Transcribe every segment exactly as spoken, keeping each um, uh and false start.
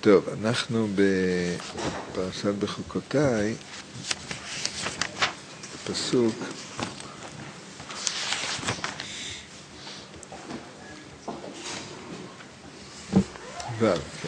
טוב, אנחנו בפרשת בחוקותיי, פסוק ו', כן.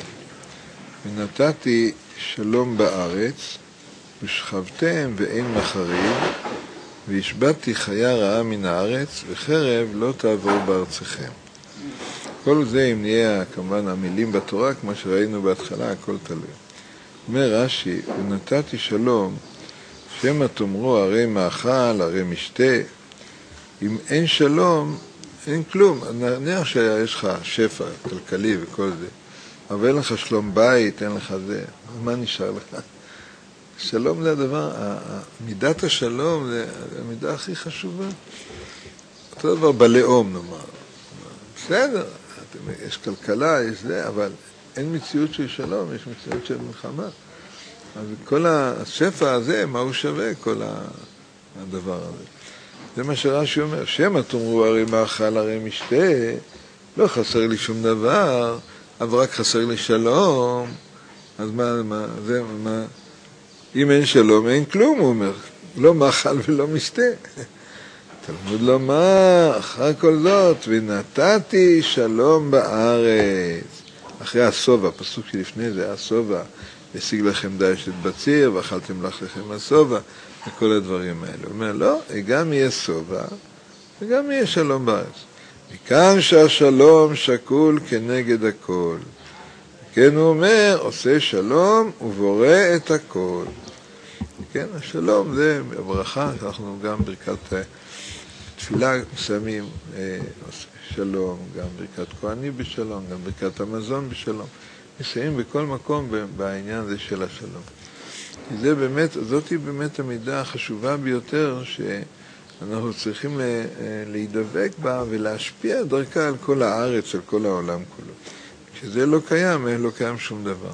ונתתי שלום בארץ, ושכבתם ואין מחריב, והשבתי חיה רעה מן הארץ, וחרב לא תעבור בארצכם. כל זה, אם נהיה כמובן המילים בתורה, כמו שראינו בהתחלה, הכל תלוי. אומר רש"י, ונתתי שלום, שמא תאמרו הרי מאכל, הרי משתה. אם אין שלום, אין כלום. נניח שיש לך שפע כלכלי וכל זה, אבל אין לך שלום בית, אין לך זה, מה נשאר לך? שלום זה הדבר, מידת השלום זה המידה הכי חשובה. אותו דבר בלאום, נאמר. בסדר, יש כלכלה, יש זה, אבל אין מציאות של שלום, יש מציאות של מלחמה. אז כל השפע הזה, מה הוא שווה, כל הדבר הזה? זה מה שרש"י אומר, שמא תאמרו הרי מאכל, הרי משתה, לא חסר לי שום דבר, אבל רק חסר לי שלום. אז מה, מה, זה, מה, אם אין שלום, אין כלום, הוא אומר, לא מאכל ולא משתה. תלמוד לומר, אחר כל זאת, ונתתי שלום בארץ. אחרי הסובה, פסוק שלפני זה, הסובה, השיג לכם דייש את בציר, ואכלתם לך לכם הסובה, וכל הדברים האלה. הוא אומר, לא, גם יהיה סובה, וגם יהיה שלום בארץ. מכאן שהשלום שקול כנגד הכל. כן, הוא אומר, עושה שלום ובורא את הכל. כן, השלום זה הברכה, אנחנו גם ברכת תפילה מסיימים שלום, גם ברכת כהנים בשלום, גם ברכת המזון בשלום. מסיימים בכל מקום בעניין הזה של השלום. כי זה באמת, זאת היא באמת המידה החשובה ביותר שאנחנו צריכים להידבק בה ולהשפיע דרכה על כל הארץ, על כל העולם כולו. כשזה לא קיים, לא קיים שום דבר.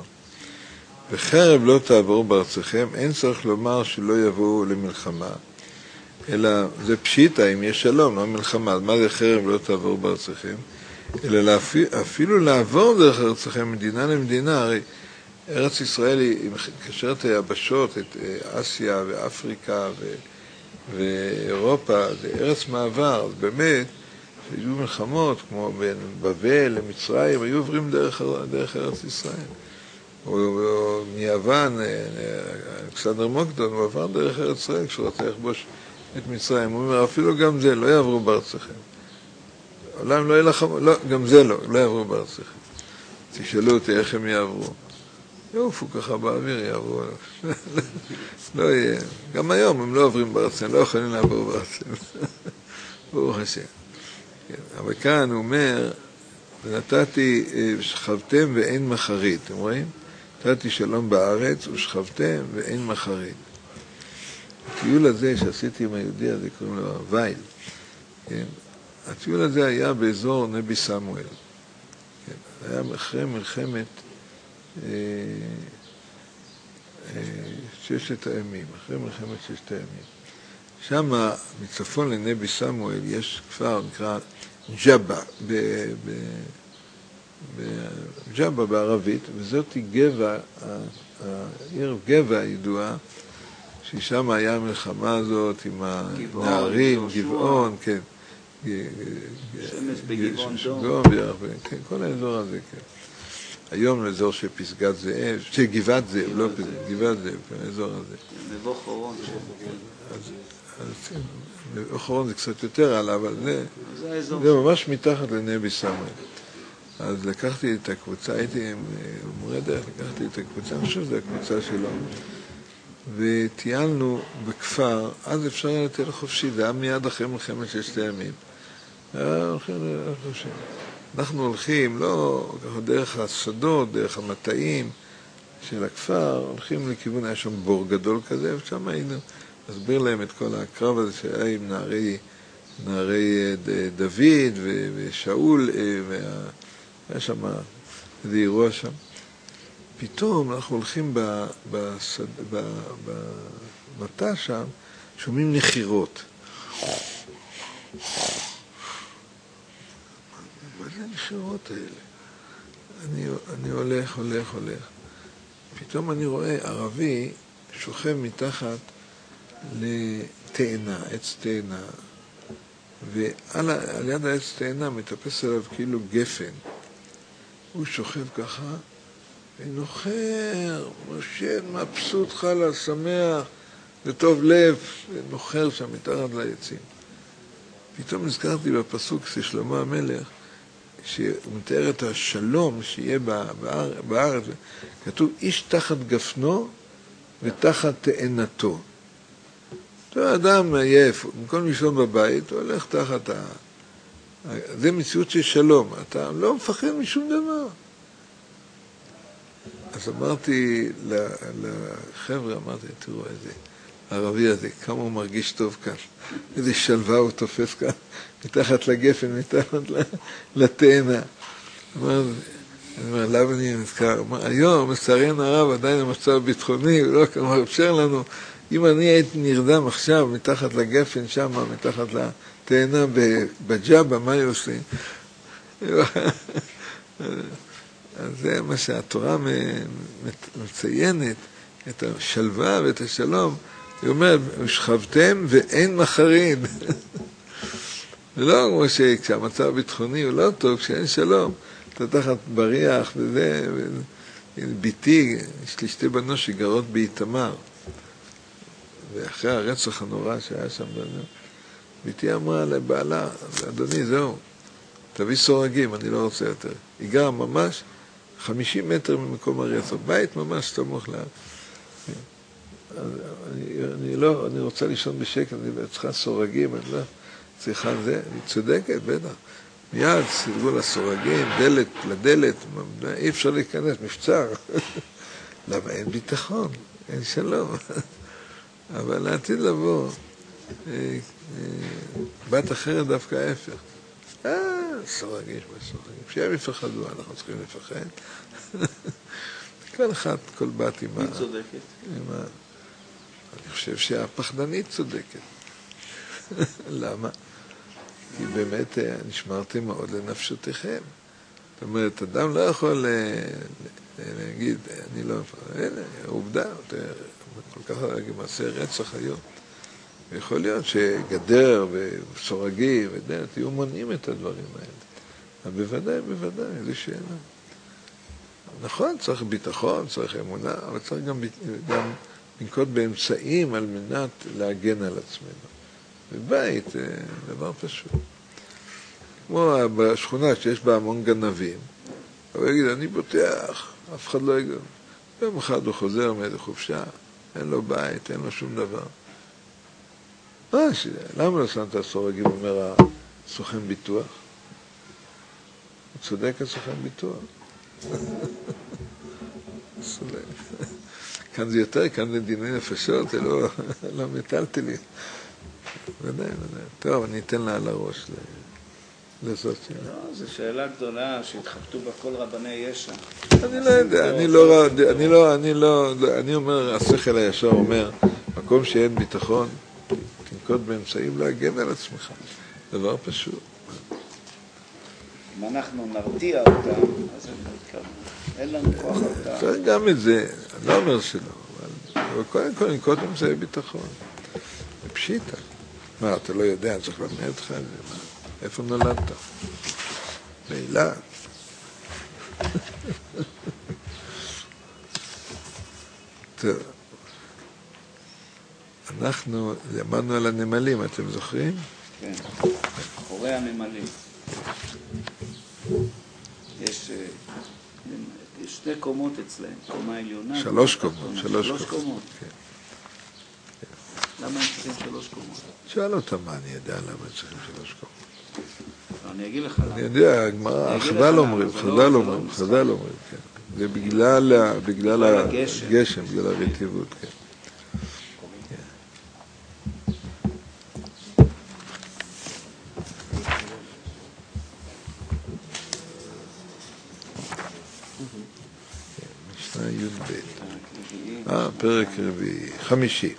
וחרב לא תעבור בארצכם, אין צריך לומר שלא יבואו למלחמה, אלא זה פשיטה, אם יש שלום, לא מלחמה. אז מה זה חרב לא תעבור בארצכם? אלא להפי, אפילו לעבור דרך ארצכם, מדינה למדינה. הרי ארץ ישראל היא מקשרת היבשות, את אסיה ואפריקה ו, ואירופה, זה ארץ מעבר. אז באמת, שהיו מלחמות, כמו בין בבל למצרים, היו עוברים דרך, דרך ארץ ישראל. או, או מיוון, אלכסנדר מוקדון, הוא עבר דרך ארץ ישראל כשהוא רצה לכבוש את מצרים. הוא אומר, אפילו גם זה לא יעברו בארצכם. עולם לא ילחמו, לא, גם זה לא, לא יעברו בארצכם. תשאלו אותי איך הם יעברו. יעופו ככה באוויר, יעברו. לא יהיה. גם היום הם לא עוברים בארצם, הם לא יכולים לעבור בארצם. ברוך השם. אבל כאן הוא אומר, ונתתי, שכבתם ואין מחרית. אתם רואים? נתתי שלום בארץ ושכבתם ואין מחרית. הטיול הזה שעשיתי עם היהודי הזה, קוראים לו וייל. כן? הטיול הזה היה באזור נבי סמואל. כן? היה אחרי מלחמת אה, אה, ששת הימים, אחרי מלחמת ששת הימים. שם, מצפון לנבי סמואל, יש כפר נקרא ג'אבה, בג'אבה בערבית, וזאת היא גבע, העיר גבע הידועה, ששם היה המלחמה הזאת עם הנערים, גבעון, כן. שמש בגבעון דום. כן, כל האזור הזה, כן. היום לאזור של פסגת זאב, של גבעת זאב, לא פסגת, גבעת זאב, האזור הזה. מבוא חורון. מבוא חורון זה קצת יותר עלה, אבל זה, זה ממש מתחת לנבי סמואל. אז לקחתי את הקבוצה, הייתי עם מורה דרך, לקחתי את הקבוצה, אני חושב שזו הקבוצה שלו. וטיילנו בכפר, אז אפשר היה לתת לחופשי, זה היה מיד אחרי מלחמת ששת הימים. אנחנו הולכים, לא דרך השדות, דרך המטעים של הכפר, הולכים לכיוון, היה שם בור גדול כזה, ושם היינו להסביר להם את כל הקרב הזה שהיה עם נערי, נערי דוד ושאול, והיה שם איזה אירוע שם. פתאום אנחנו הולכים במטע שם, שומעים נחירות. מה זה הנחירות האלה? אני, אני הולך, הולך, הולך. פתאום אני רואה ערבי שוכב מתחת לתאנה, עץ תאנה, ועל על יד העץ תאנה מטפס עליו כאילו גפן. הוא שוכב ככה, ונוחר, מושל, מבסוט, חלה, שמח, וטוב לב, ונוחר שם מתחת לעצים. פתאום נזכרתי בפסוק של שלמה המלך, שהוא מתאר את השלום שיהיה בארץ. כתוב, איש תחת גפנו ותחת תאנתו. אותו אדם עייף, במקום לישון בבית, הוא הולך תחת ה... זה מציאות של שלום, אתה לא מפחד משום דבר. אז אמרתי לחבר'ה, אמרתי, תראו איזה הערבי הזה, כמה הוא מרגיש טוב כאן, איזה שלווה הוא תופס כאן, מתחת לגפן, מתחת לתאנה. אמר, אני אומר, למה אני נזכר? אמר, היום, לצערנו הרב, עדיין המצב הביטחוני, הוא לא כמה מאפשר לנו, אם אני הייתי נרדם עכשיו, מתחת לגפן שם, מתחת לתאנה בג'אבה, מה היו עושים? אז זה מה שהתורה מציינת, את השלווה ואת השלום. היא אומרת, שכבתם ואין מחרין. ולא כמו שכשהמצב הביטחוני הוא לא טוב, כשאין שלום, אתה תחת בריח וזה, ביתי, יש לי שתי בנות שגרות באיתמר, ואחרי הרצח הנורא שהיה שם, ביתי אמרה לבעלה, אדוני, זהו, תביא סורגים, אני לא רוצה יותר. היא גרה ממש חמישים מטר ממקום הרצח, בית ממש סמוך לה. אני, אני לא, אני רוצה לישון בשקט, אני צריכה סורגים, אני לא צריכה זה, אני צודקת, בטח. מיד סילגו לסורגים, דלת לדלת, אי אפשר להיכנס, מבצר. למה? אין ביטחון, אין שלום. אבל לעתיד לבוא, בת אחרת דווקא ההפך. אה, סורגים, סורגים. שהם יפחדו, אנחנו צריכים לפחד. כל אחד, כל בת עם ה... מי צודקת? עם ה... אני חושב שהפחדנית צודקת. למה? כי באמת נשמרתם מאוד לנפשותיכם. זאת אומרת, אדם לא יכול להגיד, אני לא... הנה, עובדה, כל כך מעשה רצח היום. יכול להיות שגדר וסורגים ודלת יהיו מונעים את הדברים האלה. אבל בוודאי, בוודאי, זו שאלה. נכון, צריך ביטחון, צריך אמונה, אבל צריך גם, גם לנקוט באמצעים על מנת להגן על עצמנו. בבית, דבר פשוט. כמו בשכונה שיש בה המון גנבים, הוא יגיד, אני בוטח, אף אחד לא יגיד. יום אחד הוא חוזר מאיזה חופשה, אין לו בית, אין לו שום דבר. מה, למה לא שמת הסורגים, אומר הסוכן ביטוח? הוא צודק הסוכן ביטוח. כאן זה יותר, כאן זה דיני נפשות, זה לא, לא מטלטלי. ודאי, ודאי. טוב, אני אתן לה על הראש לזאת. לא, זו שאלה גדולה שהתחבטו בה כל רבני ישע. אני לא יודע, אני לא, אני לא, אני לא, אני אומר, השכל הישר אומר, מקום שאין ביטחון, תנקוט באמצעים להגן על עצמך. דבר פשוט. אם אנחנו נרתיע אותם, אז אין לנו כוח הרתעה. צריך גם את זה, אני לא אומר שלא, אבל קודם כל ננקוט אמצעי ביטחון. זה פשיטה. מה, אתה לא יודע, אני צריך ללמד אותך את זה. איפה נולדת? באילת. טוב. אנחנו למדנו על הנמלים, אתם זוכרים? כן, חורי הנמלים. יש, יש שתי קומות אצלהם, קומה עליונה. שלוש קומות, שלוש, שלוש קומות. קומות. כן. למה הם צריכים שלוש קומות? שאל אותם מה, אני יודע למה הם צריכים שלוש קומות. אני אגיד לך למה. אני יודע, חז"ל אומרים, חז"ל אומרים, חז"ל אומרים, כן. זה בגלל הגשם, בגלל הרטיבות, כן. משנה י' ב'. אה, פרק רביעי, חמישי.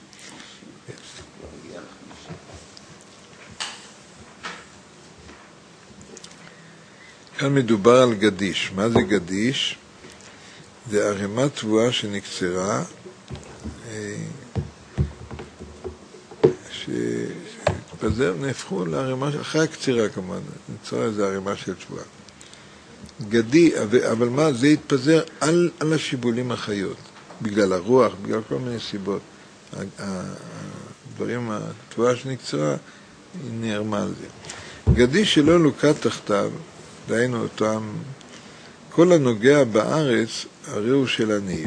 כאן מדובר על גדיש. מה זה גדיש? זה ערימה תבואה שנקצרה, שהתפזר, נהפכו לערימה, אחרי הקצירה כמובן, נקצרה איזו ערימה של תבואה. גדי, אבל מה? זה התפזר על, על השיבולים החיות, בגלל הרוח, בגלל כל מיני סיבות. הדברים, התבואה שנקצרה, היא נערמה על זה. גדי שלא לוקה תחתיו, דהיינו אותם, כל הנוגע בארץ, הרי הוא של עניים.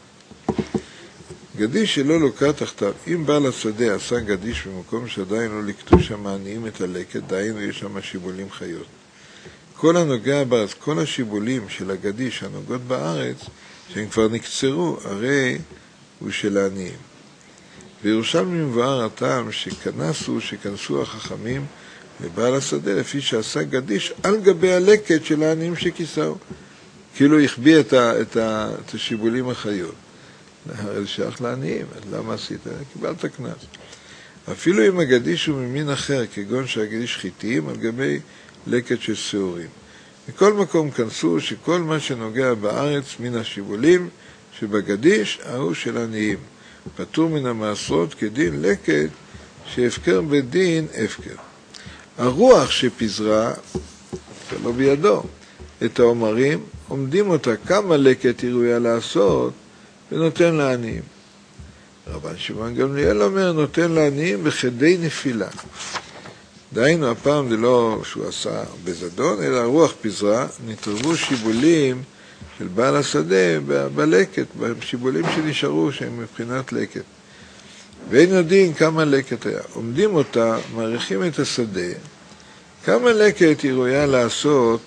גדי שלא לוקה תחתיו, אם בעל השדה עשה גדיש במקום שעדיין לא לקטו שם העניים את הלקט, דהיינו יש שם שיבולים חיות. כל הנוגע בארץ, כל השיבולים של הגדיש הנוגעות בארץ, שהם כבר נקצרו, הרי הוא של העניים. וירושלמי מבואר הטעם שכנסו, שכנסו החכמים לבעל השדה, לפי שעשה גדיש על גבי הלקט של העניים שכיסאו. כאילו החביא את, ה, את, ה, את השיבולים החיות. זה שייך לעניים, אז למה עשית? קיבלת כנס. אפילו אם הגדיש הוא ממין אחר, כגון שהגדיש חיתיים על גבי לקט של שעורים. מכל מקום כנסו שכל מה שנוגע בארץ מן השיבולים שבגדיש, ההוא של עניים. פטור מן המעשרות כדין לקט שהפקר בדין הפקר. הרוח שפזרה, זה לא בידו, את האומרים, עומדים אותה כמה לקט היא ראויה לעשות ונותן לעניים. רבן שמעון גמליאל אומר, נותן לעניים בכדי נפילה. דהיינו, הפעם זה לא שהוא עשה בזדון, אלא הרוח פזרה, נתרבו שיבולים של בעל השדה בלקט, בשיבולים שנשארו שהם מבחינת לקט. ואין יודעים כמה לקט היה. עומדים אותה, מעריכים את השדה, כמה לקט היא ראויה לעשות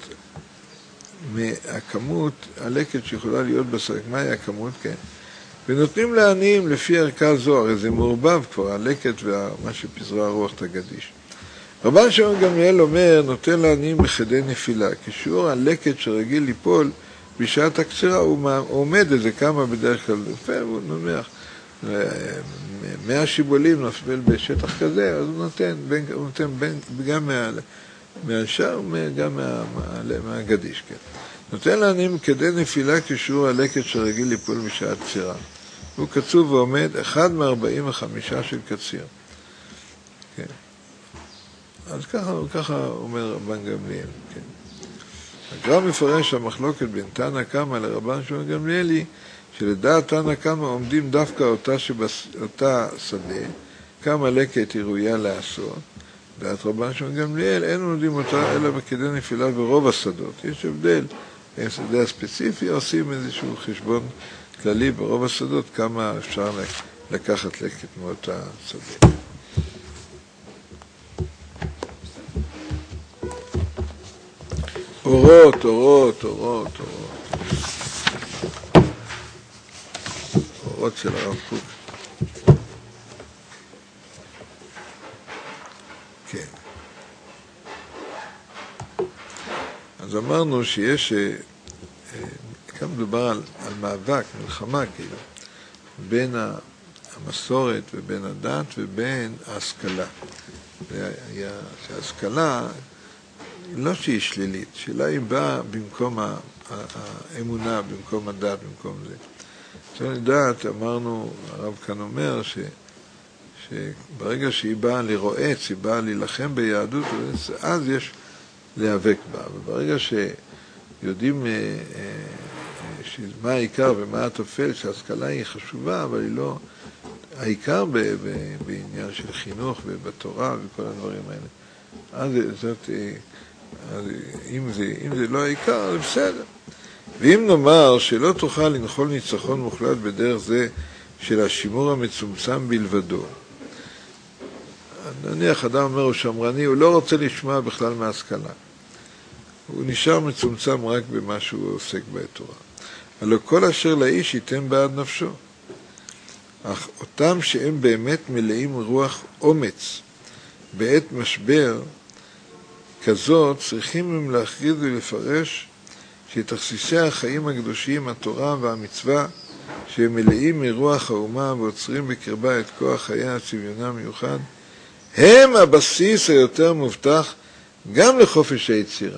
מהכמות, הלקט שיכולה להיות בשדה, מהי הכמות? כן. ונותנים לעניים לפי ערכה זו, הרי זה מעורבב כבר, הלקט ומה שפזרה הרוח תגדיש. רבן שמעון גמליאל אומר, נותן לעניים בכדי נפילה, כשיעור הלקט שרגיל ליפול בשעת הקצירה, הוא עומד איזה כמה בדרך כלל, הוא נומח, מאה שיבולים נופל בשטח כזה, אז הוא נותן, הוא נותן גם מה, מהשאר וגם מה, מה, מהגדיש, כן. נותן לעניים כדי נפילה כשיעור הלקט שרגיל ליפול בשעת קצירה. הוא קצוב ועומד אחד מארבעים וחמישה של קציר. כן. אז ככה, ככה אומר רבן גמליאל, כן. הגר"א מפרש המחלוקת בין תנא קמא לרבן שמעון גמליאלי, שלדעת תנא קמא עומדים דווקא אותה, שבס... אותה שדה, כמה לקט היא ראויה לעשות. דעת רבן שמעון גמליאל, אין עומדים אותה אלא בכדי נפילה ברוב השדות. יש הבדל, אם שדה הספציפי, עושים איזשהו חשבון כללי ברוב השדות, כמה אפשר לקחת לקט מאותה שדה. אורות, אורות, אורות, אורות. אורות של הרב קוק. כן. אז אמרנו שיש, כאן מדובר על, על מאבק, מלחמה כאילו, בין המסורת ובין הדת ובין ההשכלה. שההשכלה, לא שהיא שלילית, שאלה היא באה במקום האמונה, במקום הדת, במקום זה. עכשיו לדעת, אמרנו, הרב כאן אומר, ש, שברגע שהיא באה לרועץ, היא באה להילחם ביהדות, אז יש להיאבק בה. וברגע שיודעים מה העיקר ומה התופל, שההשכלה היא חשובה, אבל היא לא העיקר ב, ב, בעניין של חינוך ובתורה וכל הדברים האלה. אז זאת... אז אם זה, אם זה לא העיקר, זה בסדר. ואם נאמר שלא תוכל לנחול ניצחון מוחלט בדרך זה של השימור המצומצם בלבדו. נניח אדם אומר, הוא שמרני, הוא לא רוצה לשמוע בכלל מההשכלה. הוא נשאר מצומצם רק במה שהוא עוסק בתורה. הלא כל אשר לאיש ייתן בעד נפשו. אך אותם שהם באמת מלאים רוח אומץ בעת משבר, כזאת צריכים הם להכריז ולפרש שתכסיסי החיים הקדושים, התורה והמצווה, שהם מלאים מרוח האומה ועוצרים בקרבה את כוח חיי הצביונה המיוחד, הם הבסיס היותר מובטח גם לחופש היצירה.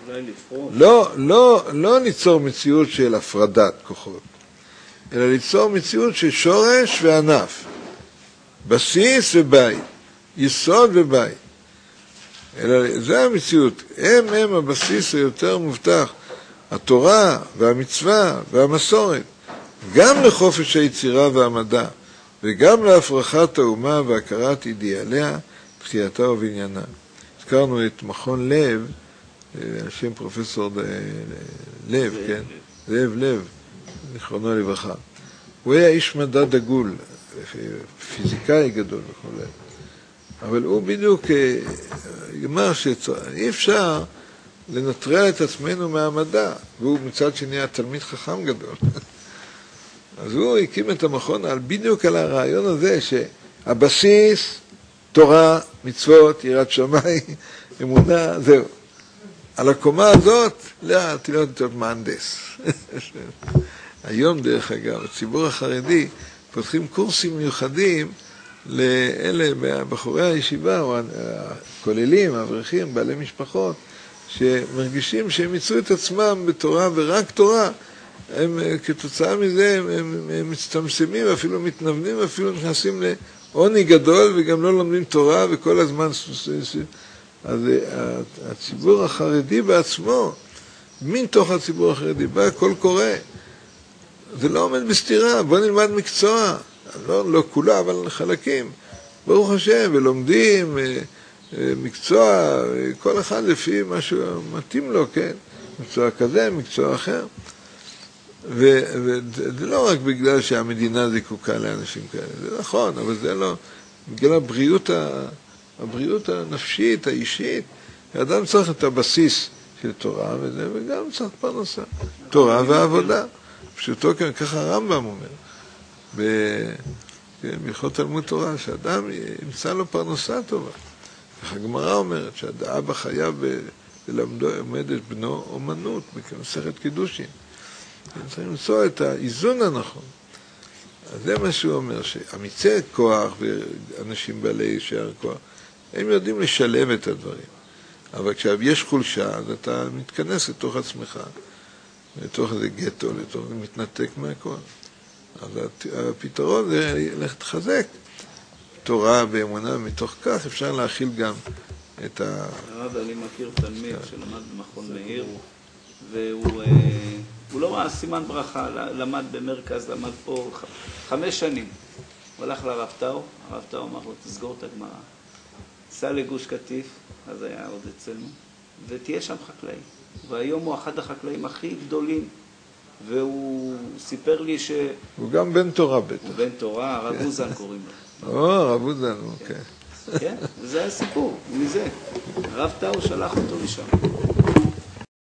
אולי לפרוש. לא, לא, לא ליצור מציאות של הפרדת כוחות, אלא ליצור מציאות של שורש וענף, בסיס ובית, יסוד ובית. אלא זה המציאות, הם הם הבסיס היותר מובטח, התורה והמצווה והמסורת, גם לחופש היצירה והמדע, וגם להפרחת האומה והכרת אידיאליה, תחייתה ובניינה. הזכרנו את מכון לב, השם פרופסור לב, כן? לב, לב, זיכרונו לברכה. הוא היה איש מדע דגול, פיזיקאי גדול וכו'. אבל הוא בדיוק אמר שאי אפשר לנטרל את עצמנו מהמדע, והוא מצד שני היה תלמיד חכם גדול. אז הוא הקים את המכון על בדיוק על הרעיון הזה שהבסיס, תורה, מצוות, יראת שמיים, אמונה, זהו. על הקומה הזאת, לא, תלמד להיות מהנדס. היום דרך אגב, הציבור החרדי פותחים קורסים מיוחדים לאלה בחורי הישיבה, או הכוללים, האברכים, בעלי משפחות, שמרגישים שהם יצאו את עצמם בתורה ורק תורה, הם כתוצאה מזה הם, הם, הם מצטמצמים, אפילו מתנוונים, אפילו נכנסים לעוני גדול וגם לא לומדים תורה וכל הזמן... אז הציבור החרדי בעצמו, מתוך הציבור החרדי, בא הכל קורה. זה לא עומד בסתירה, בוא נלמד מקצוע, לא, לא כולה, אבל חלקים, ברוך השם, ולומדים מקצוע, כל אחד לפי מה שמתאים לו, כן? מקצוע כזה, מקצוע אחר. וזה לא רק בגלל שהמדינה זקוקה לאנשים כאלה, זה נכון, אבל זה לא, בגלל הבריאות, הבריאות הנפשית, האישית, האדם צריך את הבסיס של תורה וזה, וגם צריך פרנסה, תורה ועבודה. פשוטו כן, ככה הרמב"ם אומר, בהלכות תלמוד תורה, שאדם ימצא לו פרנסה טובה. הגמרא אומרת שהאבא חייב ללמדו עומד את בנו אומנות, במסכת קידושין. צריך למצוא את האיזון הנכון. אז זה מה שהוא אומר, שאמיצי כוח ואנשים בעלי שער כוח, הם יודעים לשלב את הדברים. אבל כשיש חולשה, אז אתה מתכנס לתוך עצמך, לתוך איזה גטו, לתוך זה מתנתק מהכל. אז הפתרון זה לחזק תורה ואמונה, מתוך כך אפשר להכיל גם את ה... הרב, אני מכיר תלמיד שלמד במכון מאיר, והוא הוא לא ראה סימן ברכה, למד במרכז, למד פה חמש שנים. הוא הלך לרב טאו, הרב טאו אמר לו, תסגור את הגמרא. סע לגוש קטיף, אז היה עוד אצלנו, ותהיה שם חקלאי. והיום הוא אחד החקלאים הכי גדולים, והוא סיפר לי ש... הוא גם בן תורה בטח. הוא בן תורה, הרב אוזן קוראים לו. או, הרב אוזן, אוקיי. כן, זה הסיפור, מזה. הרב טאו שלח אותו לשם.